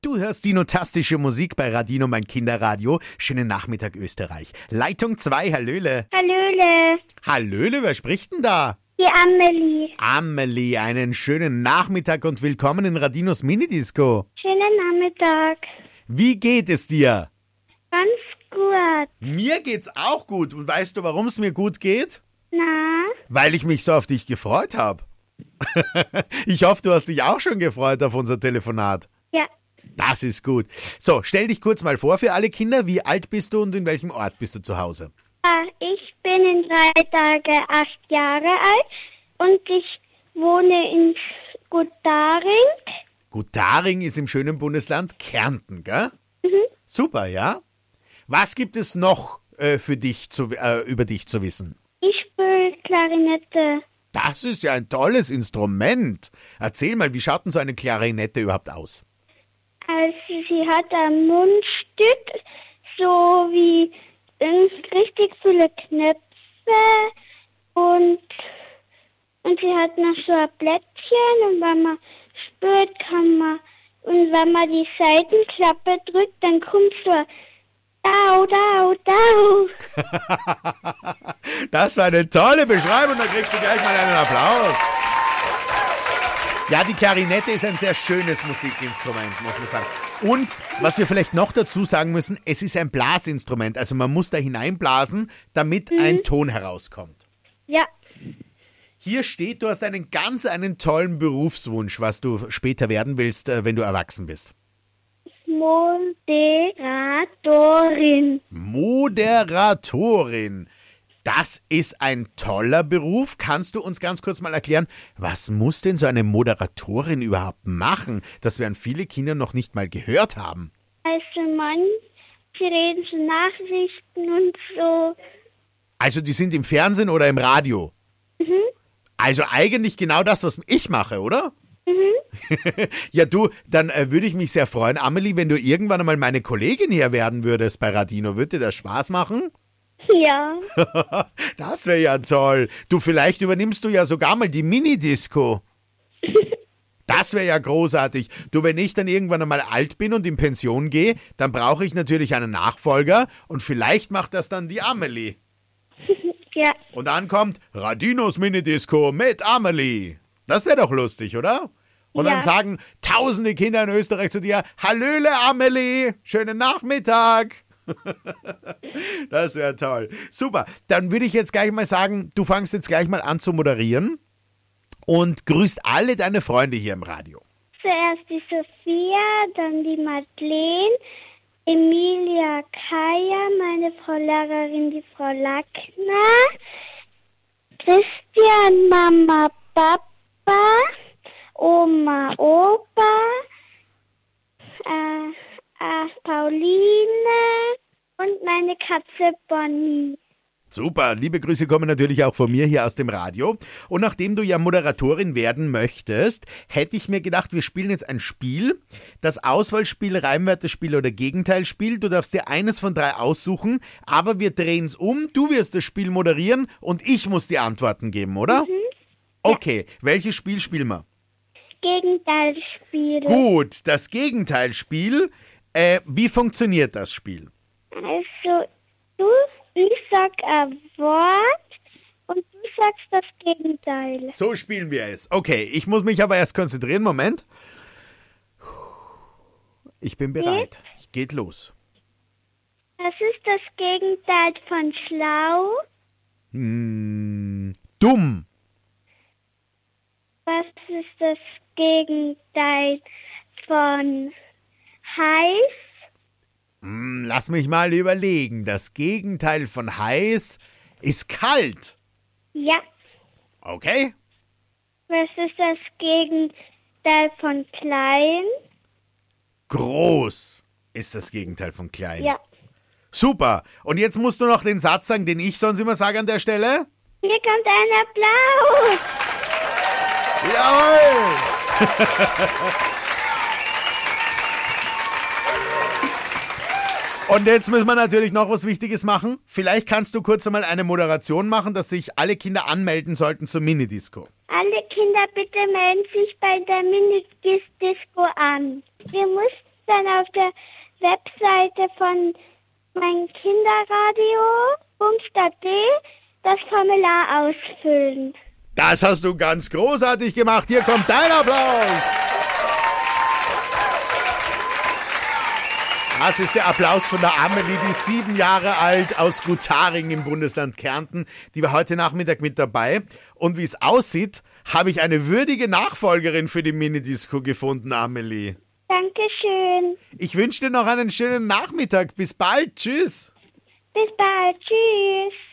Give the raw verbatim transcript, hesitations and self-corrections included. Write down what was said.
Du hörst die notastische Musik bei Radino, mein Kinderradio. Schönen Nachmittag, Österreich. Leitung zwei, Hallöle. Hallöle. Hallöle, wer spricht denn da? Die Amelie. Amelie, einen schönen Nachmittag und willkommen in Radinos Minidisco. Schönen Nachmittag. Wie geht es dir? Ganz gut. Mir geht's auch gut. Und weißt du, warum es mir gut geht? Na? Weil ich mich so auf dich gefreut habe. Ich hoffe, du hast dich auch schon gefreut auf unser Telefonat. Ja. Das ist gut. So, stell dich kurz mal vor für alle Kinder. Wie alt bist du und in welchem Ort bist du zu Hause? Ah, Ich bin in drei Tagen acht Jahre alt und ich wohne in Gutaring. Gutaring ist im schönen Bundesland Kärnten, gell? Mhm. Super, ja? Was gibt es noch äh, für dich zu, äh, über dich zu wissen? Ich spiele Klarinette. Das ist ja ein tolles Instrument. Erzähl mal, wie schaut denn so eine Klarinette überhaupt aus? Also sie hat ein Mundstück, so wie ähm, richtig viele Knöpfe und, und sie hat noch so ein Blättchen und wenn man spürt, kann man, und wenn man die Seitenklappe drückt, dann kommt so ein Dau, Dau, Dau. Das war eine tolle Beschreibung, da kriegst du gleich mal einen Applaus. Ja, die Klarinette ist ein sehr schönes Musikinstrument, muss man sagen. Und was wir vielleicht noch dazu sagen müssen, es ist ein Blasinstrument. Also man muss da hineinblasen, damit mhm. ein Ton herauskommt. Ja. Hier steht, du hast einen ganz einen tollen Berufswunsch, was du später werden willst, wenn du erwachsen bist. Moderatorin. Moderatorin. Das ist ein toller Beruf. Kannst du uns ganz kurz mal erklären, was muss denn so eine Moderatorin überhaupt machen? Das werden viele Kinder noch nicht mal gehört haben. Also manche reden so Nachrichten und so. Also die sind im Fernsehen oder im Radio? Mhm. Also eigentlich genau das, was ich mache, oder? Mhm. Ja du, dann äh, würde ich mich sehr freuen, Amelie, wenn du irgendwann einmal meine Kollegin hier werden würdest bei Radino. Würde dir das Spaß machen? Ja. Das wäre ja toll. Du, vielleicht übernimmst du ja sogar mal die Minidisco. Das wäre ja großartig. Du, wenn ich dann irgendwann einmal alt bin und in Pension gehe, dann brauche ich natürlich einen Nachfolger und vielleicht macht das dann die Amelie. Ja. Und dann kommt Radinos Minidisco mit Amelie. Das wäre doch lustig, oder? Und Ja. dann sagen tausende Kinder in Österreich zu dir, Hallöle Amelie, schönen Nachmittag. Das wäre toll. Super, dann würde ich jetzt gleich mal sagen, du fangst jetzt gleich mal an zu moderieren und grüßt alle deine Freunde hier im Radio. Zuerst die Sophia, dann die Madeleine, Emilia, Kaya, meine Frau Lehrerin, die Frau Lackner, Christian, Mama, Papa, Oma, Opa, äh, äh, Pauline und meine Katze Bonnie. Super, liebe Grüße kommen natürlich auch von mir hier aus dem Radio. Und nachdem du ja Moderatorin werden möchtest, hätte ich mir gedacht, wir spielen jetzt ein Spiel. Das Auswahlspiel, Reimwörterspiel oder Gegenteilspiel. Du darfst dir eines von drei aussuchen, aber wir drehen es um. Du wirst das Spiel moderieren und ich muss die Antworten geben, oder? Mhm. Okay, welches Spiel spielen wir? Gegenteilspiel. Gut, das Gegenteilspiel. Äh, wie funktioniert das Spiel? Also, du, ich sag ein Wort und du sagst das Gegenteil. So spielen wir es. Okay, ich muss mich aber erst konzentrieren. Moment. Ich bin bereit. Geht los. Was ist das Gegenteil von schlau? Hm, dumm. Was ist das Gegenteil von heiß? Hm, lass mich mal überlegen. Das Gegenteil von heiß ist kalt. Ja. Okay? Was ist das Gegenteil von klein? Groß ist das Gegenteil von klein. Ja. Super. Und jetzt musst du noch den Satz sagen, den ich sonst immer sage an der Stelle. Hier kommt ein Applaus. Jawohl! Und jetzt müssen wir natürlich noch was Wichtiges machen. Vielleicht kannst du kurz einmal eine Moderation machen, dass sich alle Kinder anmelden sollten zur Minidisco. Alle Kinder bitte melden sich bei der Minidisco an. Wir, muss, dann auf der Webseite von mein Kinderradio bums.de das Formular ausfüllen. Das hast du ganz großartig gemacht. Hier kommt dein Applaus. Das ist der Applaus von der Amelie, die ist sieben Jahre alt aus Gutharing im Bundesland Kärnten. Die war heute Nachmittag mit dabei. Und wie es aussieht, habe ich eine würdige Nachfolgerin für die Minidisco gefunden, Amelie. Dankeschön. Ich wünsche dir noch einen schönen Nachmittag. Bis bald. Tschüss. Bis bald. Tschüss.